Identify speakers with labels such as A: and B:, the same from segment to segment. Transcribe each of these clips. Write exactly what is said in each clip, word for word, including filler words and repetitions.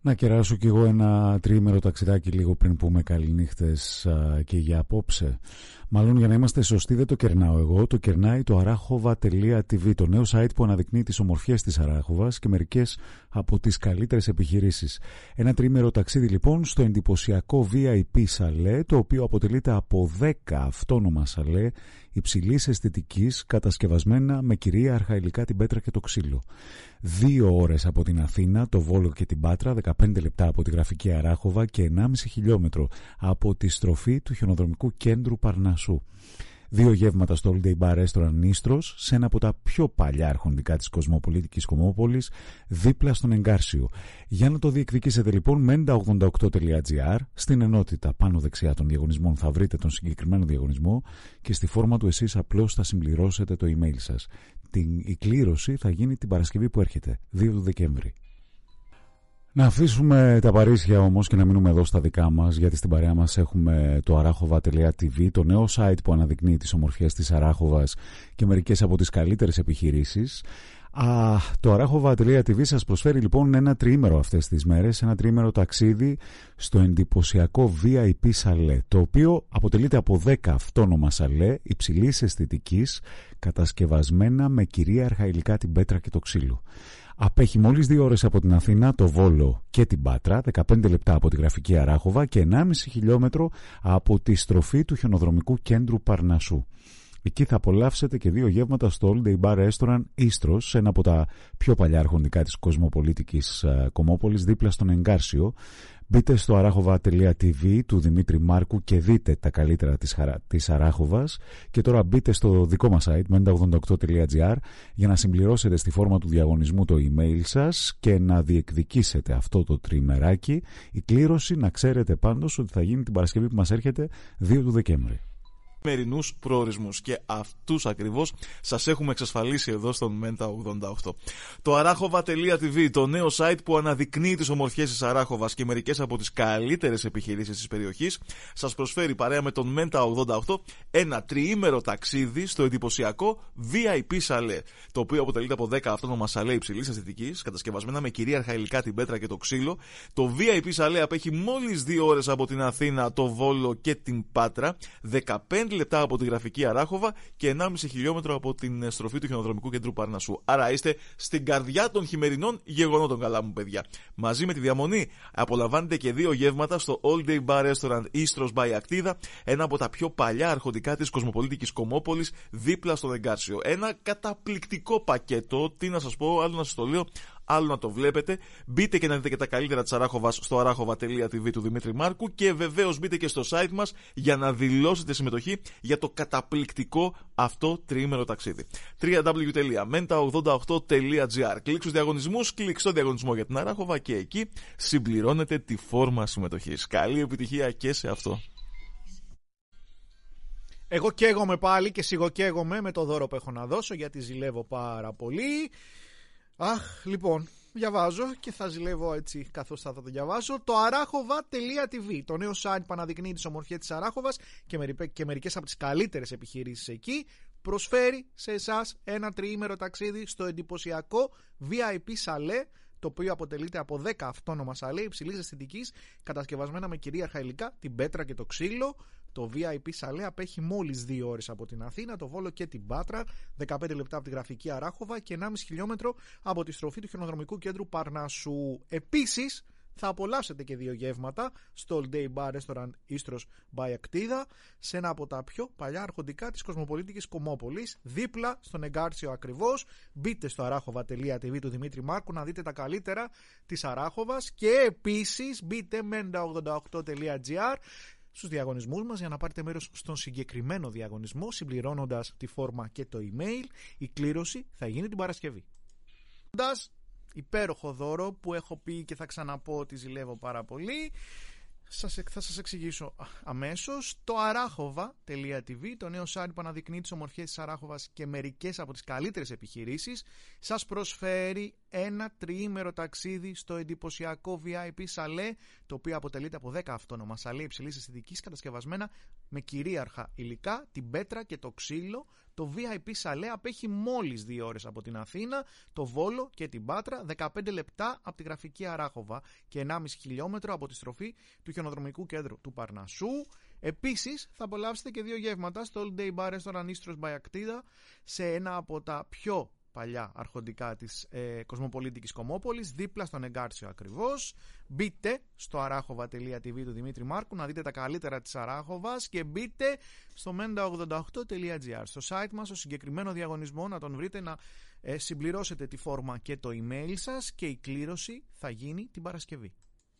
A: Να κεράσω κι εγώ ένα τριήμερο ταξιδάκι λίγο πριν πούμε καληνύχτες α, και για απόψε. Μάλλον για να είμαστε σωστοί δεν το κερνάω εγώ, το κερνάει το αράχοβα τελεία τι βι, το νέο site που αναδεικνύει τις ομορφιές της Αράχοβας και μερικές από τις καλύτερες επιχειρήσεις. Ένα τριήμερο ταξίδι λοιπόν στο εντυπωσιακό βι άι πι σαλέ, το οποίο αποτελείται από δέκα αυτόνομα σαλέ υψηλής αισθητικής, κατασκευασμένα με κυρίαρχα υλικά, την πέτρα και το ξύλο. Δύο ώρες από την Αθήνα, το Βόλο και την Πάτρα, δεκαπέντε λεπτά από τη γραφική Αράχοβα και ενάμιση χιλιόμετρο από τη στροφή του χιονοδρομικού κέντρου Παρνασσού. Δύο γεύματα στο All Day Bar Restaurant Ίστρος, σε ένα από τα πιο παλιά αρχοντικά της κοσμοπολίτικης Κομόπολης, δίπλα στον Εγκάρσιο. Για να το διεκδικήσετε λοιπόν, μέντα ογδόντα οκτώ τελεία τζι άρ, στην ενότητα πάνω δεξιά των διαγωνισμών θα βρείτε τον συγκεκριμένο διαγωνισμό και στη φόρμα του εσείς απλώς θα συμπληρώσετε το email σας. Την, η κλήρωση θα γίνει την Παρασκευή που έρχεται, δύο του Δεκέμβρη. Να αφήσουμε τα Παρίσια όμως και να μείνουμε εδώ στα δικά μας, γιατί στην παρέα μας έχουμε το αράχοβα τελεία τι βι, το νέο site που αναδεικνύει τις ομορφιές της Αράχοβας και μερικές από τις καλύτερες επιχειρήσεις. Α, το αράχοβα τελεία τι βι σας προσφέρει λοιπόν ένα τριήμερο αυτές τις μέρες, ένα τριήμερο ταξίδι στο εντυπωσιακό βι άι πι σαλέ, το οποίο αποτελείται από δέκα αυτόνομα σαλέ υψηλής αισθητικής, κατασκευασμένα με κυρίαρχα υλικά, την πέτρα και το ξύλο. Απέχει μόλις δύο ώρες από την Αθήνα, το Βόλο και την Πάτρα, δεκαπέντε λεπτά από τη γραφική Αράχοβα και ενάμιση χιλιόμετρο από τη στροφή του χιονοδρομικού κέντρου Παρνασσού. Εκεί θα απολαύσετε και δύο γεύματα στο All Day Bar Restaurant Ίστρος, ένα από τα πιο παλιά αρχοντικά της κοσμοπολίτικης Κομόπολης, δίπλα στον Εγκάρσιο. Μπείτε στο αράχοβα τελεία τι βι του Δημήτρη Μάρκου και δείτε τα καλύτερα της, χαρα... της Αράχοβας. Και τώρα μπείτε στο δικό μας site μέντα ογδόντα οκτώ τελεία τζι άρ για να συμπληρώσετε στη φόρμα του διαγωνισμού το email σας και να διεκδικήσετε αυτό το τριμεράκι. Η κλήρωση, να ξέρετε πάντως, ότι θα γίνει την Παρασκευή που μας έρχεται, δύο του Δεκέμβρη.
B: Μερινούς προορισμούς, και αυτούς ακριβώς σας έχουμε εξασφαλίσει εδώ στον μέντα ογδόντα οκτώ. Το αράχοβα τελεία τι βι, το νέο site που αναδεικνύει τις ομορφιές της Αράχοβας και μερικές από τις καλύτερες επιχειρήσεις της περιοχής, σας προσφέρει παρέα με τον μέντα ογδόντα οκτώ ένα τριήμερο ταξίδι στο εντυπωσιακό βι άι πι σαλέ, το οποίο αποτελείται από δέκα αυτόνομα σαλέ υψηλής αισθητικής, κατασκευασμένα με κυρίαρχα υλικά, την πέτρα και το ξύλο. Το βι άι πι σαλέ απέχει μόλις δύο ώρες από την Αθήνα, το Βόλο και την Πάτρα, δεκαπέντε λεπτά από τη γραφική Αράχοβα και ενάμιση χιλιόμετρο από την στροφή του χιονοδρομικού κέντρου Παρνασσού. Άρα είστε στην καρδιά των χειμερινών γεγονότων, καλά μου παιδιά. Μαζί με τη διαμονή απολαμβάνετε και δύο γεύματα στο All Day Bar Restaurant Ίστρος by Ακτίδα, ένα από τα πιο παλιά αρχοντικά της κοσμοπολίτικης Κομόπολης, δίπλα στον Εγκάρσιο. Ένα καταπληκτικό πακέτο, τι να σας πω, άλλο να σας το λέω, άλλο να το βλέπετε. Μπείτε και να δείτε και τα καλύτερα της Αράχοβας στο αράχοβα τελεία τι βι του Δημήτρη Μάρκου και βεβαίως μπείτε και στο site μας για να δηλώσετε συμμετοχή για το καταπληκτικό αυτό τριήμερο ταξίδι. double-u double-u double-u τελεία μέντα ογδόντα οκτώ τελεία τζι άρ. Κλικ στους διαγωνισμούς, κλικ στο διαγωνισμό για την Αράχοβα και εκεί συμπληρώνετε τη φόρμα συμμετοχής. Καλή επιτυχία και σε αυτό.
C: Εγώ καίγομαι πάλι και σιγοκαίγομαι με το δώρο που έχω να δώσω, γιατί ζηλεύω πάρα πολύ. Αχ, λοιπόν, διαβάζω και θα ζηλεύω έτσι καθώς θα το διαβάζω. Το αράχοβα τελεία τι βι, το νέο site που αναδεικνύει τις ομορφιές της Αράχοβας και, μερι, και μερικές από τις καλύτερες επιχειρήσεις εκεί, προσφέρει σε εσάς ένα τριήμερο ταξίδι στο εντυπωσιακό βι άι πι σαλέ, το οποίο αποτελείται από δέκα αυτόνομα σαλέ υψηλής αισθητικής, κατασκευασμένα με κυρίαρχα υλικά, την πέτρα και το ξύλο. Το βι άι πι σαλέ απέχει μόλις δύο ώρες από την Αθήνα, το Βόλο και την Πάτρα, δεκαπέντε λεπτά από τη γραφική Αράχοβα και ενάμιση χιλιόμετρο από τη στροφή του χιονοδρομικού κέντρου Παρνασσού. Επίσης, θα απολαύσετε και δύο γεύματα στο All Day Bar Restaurant Ίστρος by Ακτίδα, σε ένα από τα πιο παλιά αρχοντικά της κοσμοπολίτικης Κομόπολης, δίπλα στον Εγκάρσιο ακριβώς. Μπείτε στο αράχοβα τελεία τι βι του Δημήτρη Μάρκου να δείτε τα καλύτερα της Αράχοβας και επίσης μπείτε μέντα ογδόντα οκτώ τελεία τζι άρ στους διαγωνισμούς μας για να πάρετε μέρος στον συγκεκριμένο διαγωνισμό, συμπληρώνοντας τη φόρμα και το email. Η κλήρωση θα γίνει την Παρασκευή. Υπέροχο δώρο που έχω πει και θα ξαναπώ ότι ζηλεύω πάρα πολύ. Σας, θα σας εξηγήσω αμέσως. Το αράχοβα τελεία τι βι, το νέο site που αναδεικνύει τις ομορφιές της Αράχοβας και μερικές από τις καλύτερες επιχειρήσεις, σας προσφέρει ένα τριήμερο ταξίδι στο εντυπωσιακό βι άι πι σαλέ, το οποίο αποτελείται από δέκα αυτόνομα σαλέ υψηλής αισθητικής, κατασκευασμένα με κυρίαρχα υλικά, την πέτρα και το ξύλο, Το βι άι πι Σαλέ απέχει μόλις δύο ώρες από την Αθήνα, το Βόλο και την Πάτρα, δεκαπέντε λεπτά από τη γραφική Αράχοβα και ενάμιση χιλιόμετρο από τη στροφή του χιονοδρομικού κέντρου του Παρνασσού. Επίσης θα απολαύσετε και δύο γεύματα στο All Day Bar Restaurant Istros by Aktida, σε ένα από τα πιο παλιά αρχοντικά της ε, κοσμοπολίτικης Κομόπολης, δίπλα στον Εγκάρσιο ακριβώς. Μπείτε στο αράχοβα τελεία τι βι του Δημήτρη Μάρκου να δείτε τα καλύτερα της Αράχοβας και μπείτε στο μέντα ογδόντα οκτώ τελεία τζι άρ, στο site μας, στο συγκεκριμένο διαγωνισμό, να τον βρείτε, να ε, συμπληρώσετε τη φόρμα και το email σας και η κλήρωση θα γίνει την Παρασκευή.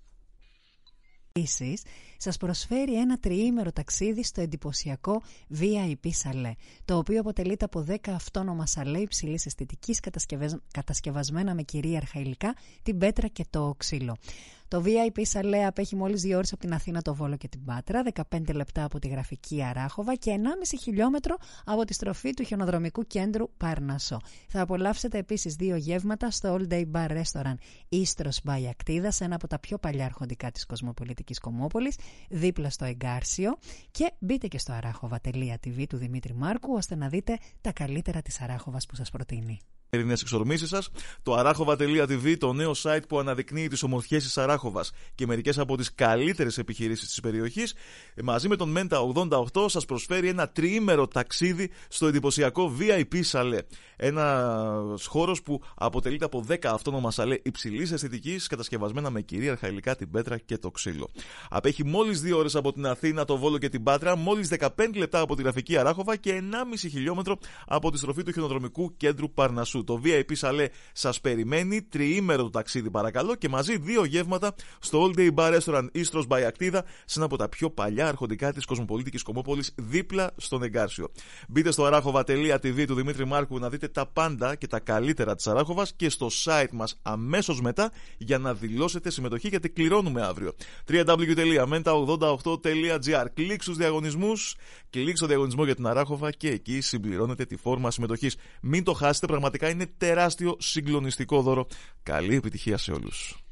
D: Επίσης, σας προσφέρει ένα τριήμερο ταξίδι στο εντυπωσιακό βι άι πι Σαλέ, το οποίο αποτελείται από δέκα αυτόνομα σαλέ υψηλής αισθητικής, κατασκευασμένα με κυρίαρχα υλικά, την πέτρα και το ξύλο. Το βι άι πι Σαλέ απέχει μόλις δύο ώρες από την Αθήνα, το Βόλο και την Πάτρα, δεκαπέντε λεπτά από τη γραφική Αράχοβα και ενάμιση χιλιόμετρο από τη στροφή του χιονοδρομικού κέντρου Πάρνασσο. Θα απολαύσετε επίσης δύο γεύματα στο All Day Bar Restaurant Istros by Aktida, σε ένα από τα πιο παλιά αρχοντικά της κοσμοπολιτικής Κομόπολης, δίπλα στο Εγκάρσιο, και μπείτε και στο αράχοβα τελεία τι βι του Δημήτρη Μάρκου ώστε να δείτε τα καλύτερα της Αράχοβας που σας προτείνει.
B: Ερηνές εξορμήσεις σας, το αράχοβα τελεία τι βι, το νέο site που αναδεικνύει τις ομορφιές της Αράχοβας και μερικές από τις καλύτερες επιχειρήσεις της περιοχής, μαζί με τον μέντα ογδόντα οκτώ σας προσφέρει ένα τριήμερο ταξίδι στο εντυπωσιακό βι άι πι Σαλέ. Ένας χώρος που αποτελείται από δέκα αυτόνομα σαλέ υψηλής αισθητικής, κατασκευασμένα με κυρίαρχα υλικά, την πέτρα και το ξύλο. Απέχει μόλις δύο ώρες από την Αθήνα, το Βόλο και την Πάτρα, μόλις δεκαπέντε λεπτά από τη γραφική Αράχοβα και ενάμιση χιλιόμετρο από τη στροφή του χιονοδρομικού κέντρου Παρνασσού. Το βι άι πι Σαλέ σας περιμένει, τριήμερο το ταξίδι παρακαλώ, και μαζί δύο γεύματα στο All Day Bar Restaurant Istros by Aktida, σε ένα από τα πιο παλιά αρχοντικά της κοσμοπολίτικης Κομόπολης, δίπλα στον Εγκάρσιο. Μπείτε στο αράχοβα τελεία τι βι του Δημήτρη Μάρκου να δείτε τα πάντα και τα καλύτερα της Αράχοβας και στο site μας αμέσως μετά για να δηλώσετε συμμετοχή, γιατί κληρώνουμε αύριο. double-u double-u double-u τελεία μέντα ογδόντα οκτώ τελεία τζι άρ. Κλικ στους διαγωνισμούς, κλικ στο διαγωνισμό για την Αράχοβα και εκεί συμπληρώνετε τη φόρμα συμμετοχής. Μην το χάσετε, πραγματικά είναι τεράστιο συγκλονιστικό δώρο. Καλή επιτυχία σε όλους.